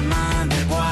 main de bois.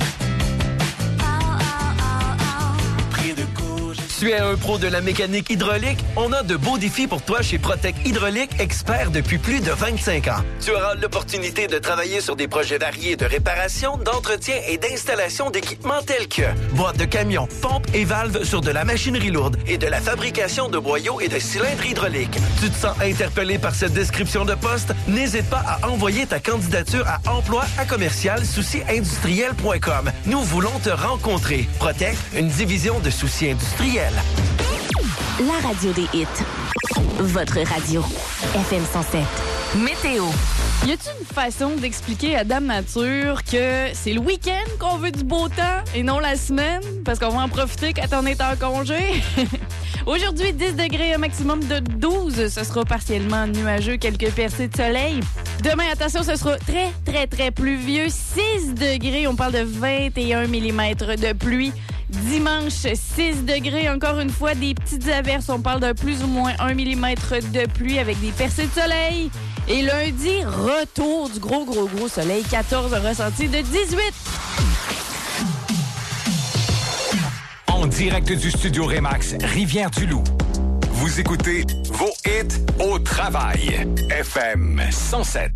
Tu es un pro de la mécanique hydraulique? On a de beaux défis pour toi chez Protec Hydraulique, expert depuis plus de 25 ans. Tu auras l'opportunité de travailler sur des projets variés de réparation, d'entretien et d'installation d'équipements tels que boîtes de camions, pompes et valves sur de la machinerie lourde et de la fabrication de boyaux et de cylindres hydrauliques. Tu te sens interpellé par cette description de poste? N'hésite pas à envoyer ta candidature à emploi@souciindustriel.com. Nous voulons te rencontrer. Protec, une division de Souci Industriel. La radio des hits. Votre radio. FM 107. Météo. Y a-t-il une façon d'expliquer à Dame Nature que c'est le week-end qu'on veut du beau temps et non la semaine? Parce qu'on va en profiter quand on est en congé. Aujourd'hui, 10 degrés, un maximum de 12. Ce sera partiellement nuageux, quelques percées de soleil. Demain, attention, ce sera très, très, très pluvieux. 6 degrés, on parle de 21 mm de pluie. Dimanche, 6 degrés, encore une fois, des petites averses. On parle de plus ou moins 1 mm de pluie avec des percées de soleil. Et lundi, retour du gros soleil. 14, un ressenti de 18. En direct du studio Remax, Rivière-du-Loup. Vous écoutez vos hits au travail. FM 107.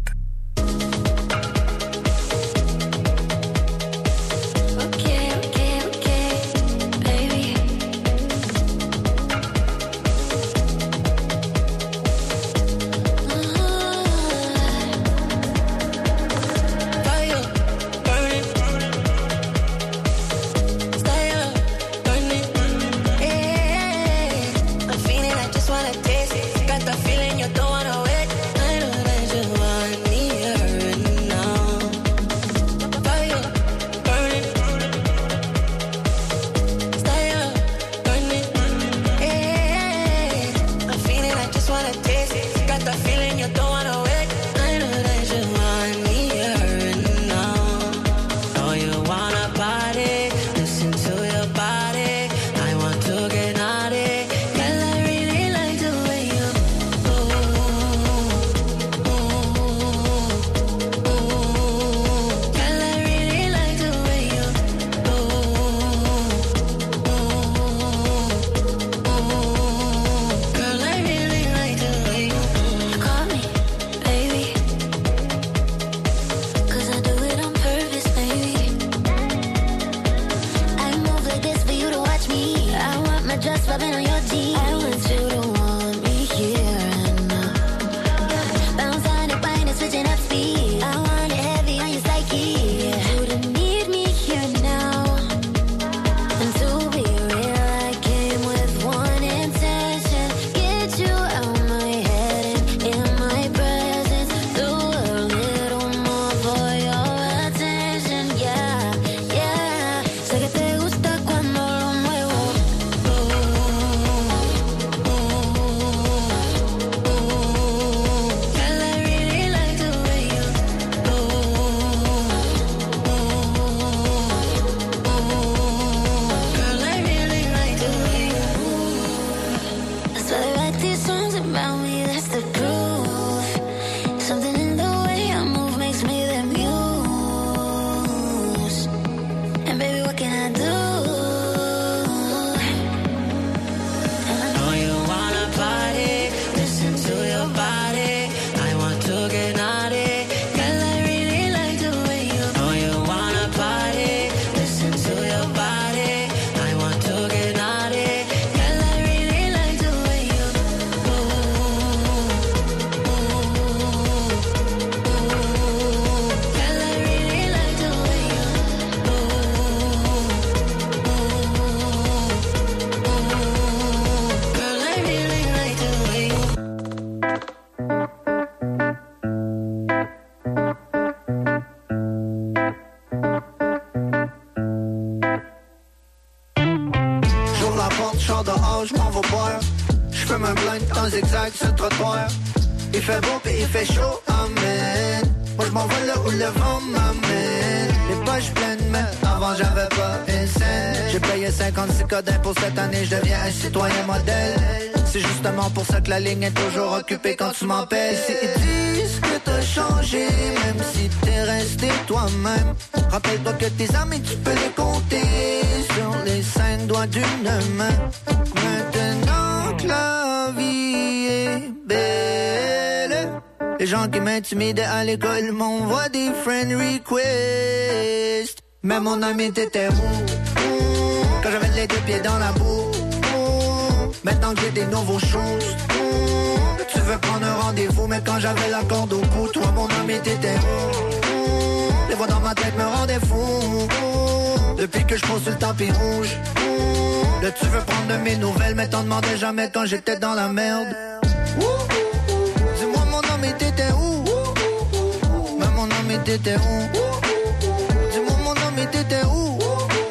Citoyen modèle, c'est justement pour ça que la ligne est toujours occupée quand tu m'appelles. Ici ils disent que t'a changé, même si t'es resté toi-même. Rappelle-toi que tes amis, tu peux les compter sur les 5 doigts d'une main. Maintenant que la vie est belle, les gens qui m'intimidaient à l'école m'envoient des friend requests. Mais mon ami, t'étais où? Quand j'avais les 2 pieds dans la boue. Maintenant que j'ai des nouveaux choses, tu veux prendre un rendez-vous, mais quand j'avais la corde au cou, toi mon ami t'étais où? Les voix dans ma tête me rendaient fou. Depuis que je pose sur le tapis rouge, là tu veux prendre de mes nouvelles, mais t'en demandais jamais quand j'étais dans la merde. Dis-moi mon ami t'étais où? Mais mon ami t'étais où? Dis-moi mon ami t'étais où?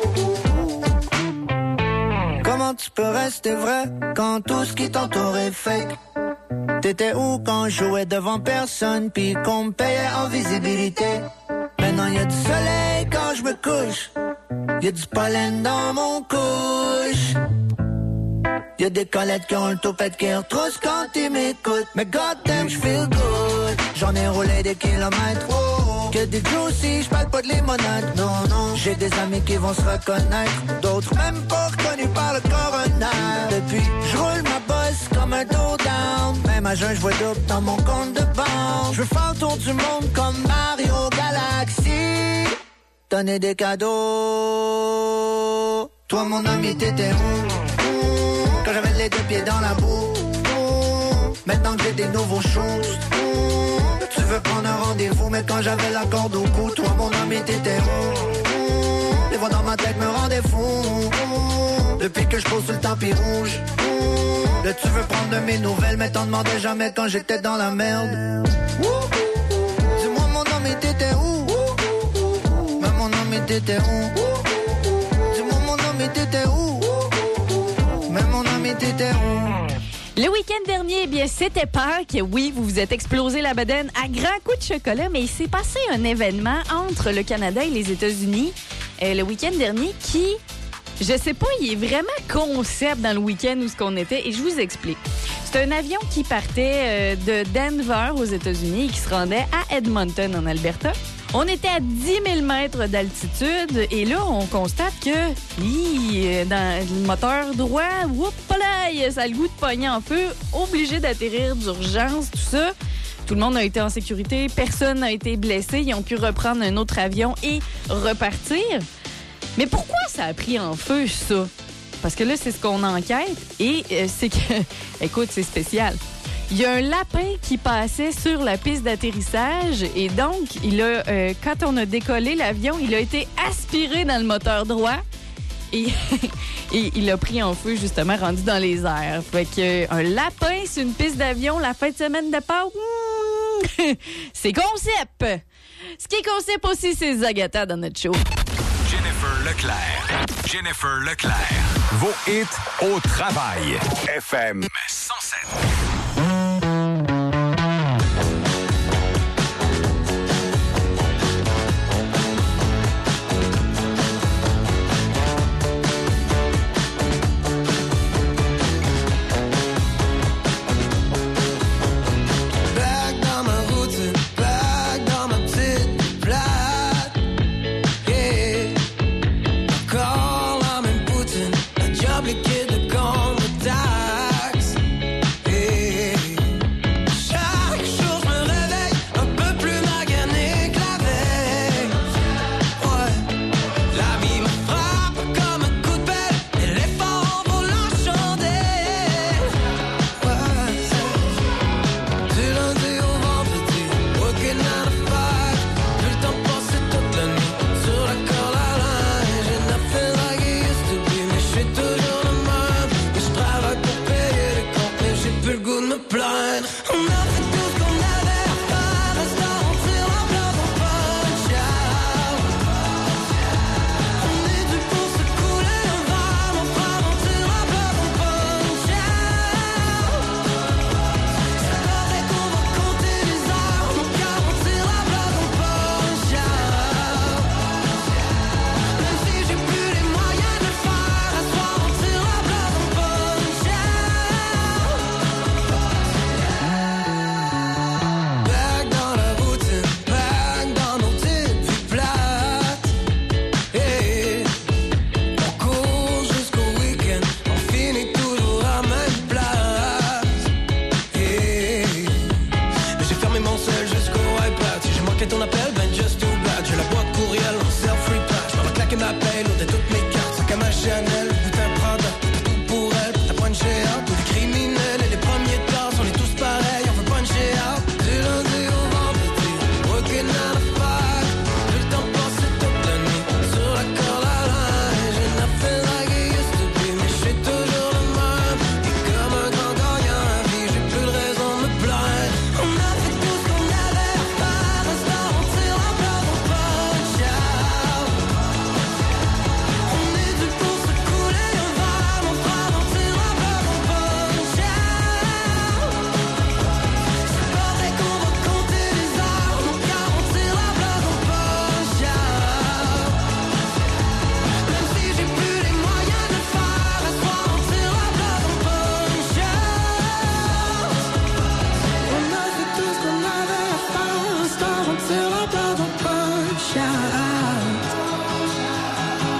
Comment tu peux rester vrai quand tout ce qui t'entoure est fake? T'étais où quand je jouais devant personne pis qu'on me payait en visibilité? Maintenant y'a du soleil quand je me couche, y'a du pollen dans mon couche. Y'a des collettes qui ont le toupette qui retrousse quand ils m'écoutent. Mais goddamn, je feel good. J'en ai roulé des kilomètres. Oh, que des juicy, j'parle pas de limonade. Non, non, j'ai des amis qui vont se reconnaître. D'autres même pas reconnus par le coroner. Depuis, j'roule ma bosse comme un dos down. Même à jeun, j'vois double dans mon compte de banque. J'veux faire le tour du monde comme Mario Galaxy. Donner des cadeaux. Toi, mon ami, t'étais où? Quand j'avais les 2 pieds dans la boue. Maintenant que j'ai des nouveaux choses, tu veux prendre un rendez-vous, mais quand j'avais la corde au cou, toi mon ami t'étais où? Les voix dans ma tête me rendaient fou. Depuis que je pose sur le tapis rouge, là tu veux prendre de mes nouvelles, mais t'en demandais jamais quand j'étais dans la merde. Dis-moi mon ami t'étais où? Mais mon ami t'étais où? Dis-moi mon ami t'étais où? Le week-end dernier, eh bien, c'était Pâques. Oui, vous vous êtes explosé la bedaine à grands coups de chocolat, mais il s'est passé un événement entre le Canada et les États-Unis le week-end dernier qui, je sais pas, il est vraiment concept dans le week-end où ce qu'on était, et je vous explique. C'est un avion qui partait de Denver aux États-Unis et qui se rendait à Edmonton en Alberta. On était à 10 000 mètres d'altitude et là, on constate que dans le moteur droit, ça a le goût de pogner en feu, obligé d'atterrir d'urgence, tout ça. Tout le monde a été en sécurité, personne n'a été blessé. Ils ont pu reprendre un autre avion et repartir. Mais pourquoi ça a pris en feu, ça? Parce que là, c'est ce qu'on enquête et c'est que... Écoute, c'est spécial. Il y a un lapin qui passait sur la piste d'atterrissage et donc, quand on a décollé l'avion, il a été aspiré dans le moteur droit et, et il a pris en feu, justement, rendu dans les airs. Fait que un lapin sur une piste d'avion la fin de semaine de Pâques, c'est concept! Ce qui est concept aussi, c'est Zagata dans notre show. Jennifer Leclerc. Vos hits au travail. FM 107. Job, les kids, comme le tax.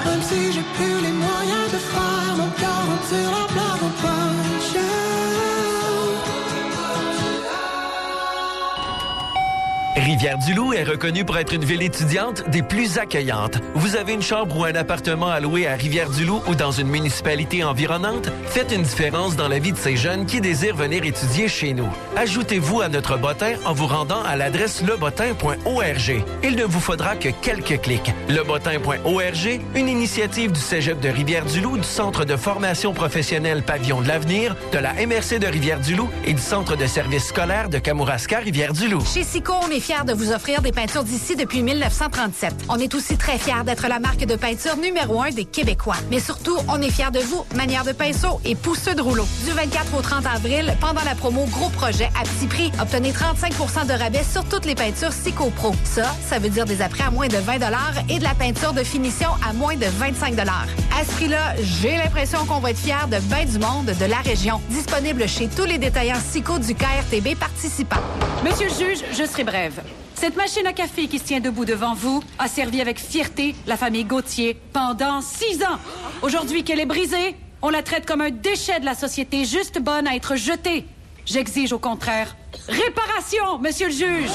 Même si j'ai plus les moyens de faire mon garantir la place en prochain. Rivière-du-Loup est reconnue pour être une ville étudiante des plus accueillantes. Vous avez une chambre ou un appartement à louer à Rivière-du-Loup ou dans une municipalité environnante? Faites une différence dans la vie de ces jeunes qui désirent venir étudier chez nous. Ajoutez-vous à notre bottin en vous rendant à l'adresse lebottin.org. Il ne vous faudra que quelques clics. Lebottin.org, une initiative du Cégep de Rivière-du-Loup, du Centre de formation professionnelle Pavillon de l'avenir, de la MRC de Rivière-du-Loup et du Centre de services scolaires de Kamouraska Rivière-du-Loup. Chez Sico, on est fiers de vous offrir des peintures d'ici depuis 1937. On est aussi très fiers d'être la marque de peinture numéro 1 des Québécois. Mais surtout, on est fiers de vous, manière de pinceau et pousseux de rouleau. Du 24 au 30 avril, pendant la promo Gros Projet à petit prix, obtenez 35 % de rabais sur toutes les peintures Sico Pro. Ça veut dire des apprêts à moins de 20 $ et de la peinture de finition à moins de 25 $. À ce prix-là, j'ai l'impression qu'on va être fiers de ben du monde de la région. Disponible chez tous les détaillants Sico du KRTB participants. Monsieur le juge, je serai brève. Cette machine à café qui se tient debout devant vous a servi avec fierté la famille Gauthier pendant 6 ans. Aujourd'hui qu'elle est brisée, on la traite comme un déchet de la société juste bonne à être jetée. J'exige au contraire réparation, monsieur le juge.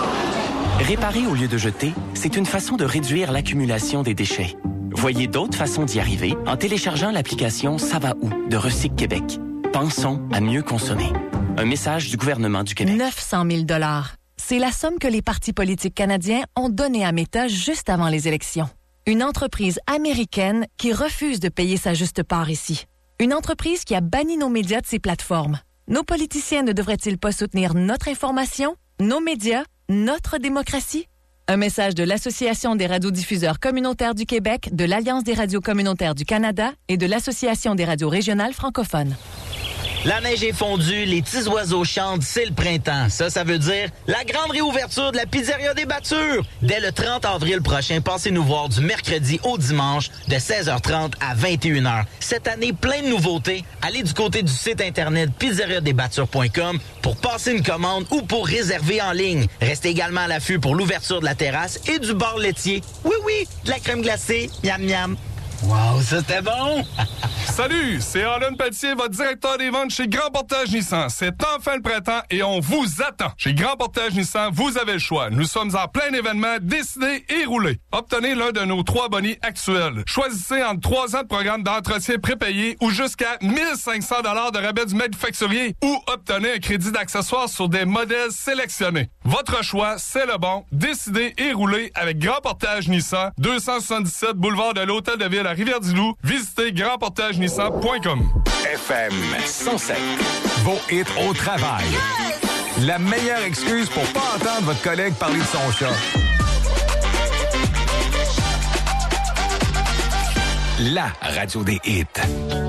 Réparer au lieu de jeter, c'est une façon de réduire l'accumulation des déchets. Voyez d'autres façons d'y arriver en téléchargeant l'application Ça va où de Recyc Québec. Pensons à mieux consommer. Un message du gouvernement du Québec. 900 000 $. C'est la somme que les partis politiques canadiens ont donnée à Meta juste avant les élections. Une entreprise américaine qui refuse de payer sa juste part ici. Une entreprise qui a banni nos médias de ses plateformes. Nos politiciens ne devraient-ils pas soutenir notre information, nos médias, notre démocratie? Un message de l'Association des radiodiffuseurs communautaires du Québec, de l'Alliance des radios communautaires du Canada et de l'Association des radios régionales francophones. La neige est fondue, les petits oiseaux chantent, c'est le printemps. Ça veut dire la grande réouverture de la Pizzeria des Battures. Dès le 30 avril prochain, passez nous voir du mercredi au dimanche de 16h30 à 21h. Cette année, plein de nouveautés. Allez du côté du site internet pizzeriadesbattures.com pour passer une commande ou pour réserver en ligne. Restez également à l'affût pour l'ouverture de la terrasse et du bar laitier. Oui, de la crème glacée, miam miam. Wow, ça c'était bon! Salut, c'est Alan Pelletier, votre directeur des ventes chez Grand Portage Nissan. C'est enfin le printemps et on vous attend. Chez Grand Portage Nissan, vous avez le choix. Nous sommes en plein événement Décidez et roulez. Obtenez l'un de nos 3 bonnies actuels. Choisissez entre 3 ans de programme d'entretien prépayé ou jusqu'à 1500 $ de rabais du manufacturier ou obtenez un crédit d'accessoires sur des modèles sélectionnés. Votre choix, c'est le bon. Décidez et roulez avec Grand Portage Nissan, 277 boulevard de l'Hôtel de Ville à Rivière-du-Loup. Visitez grandportagenissan.com. FM 107. Vos hits au travail. La meilleure excuse pour pas entendre votre collègue parler de son chat. La radio des hits.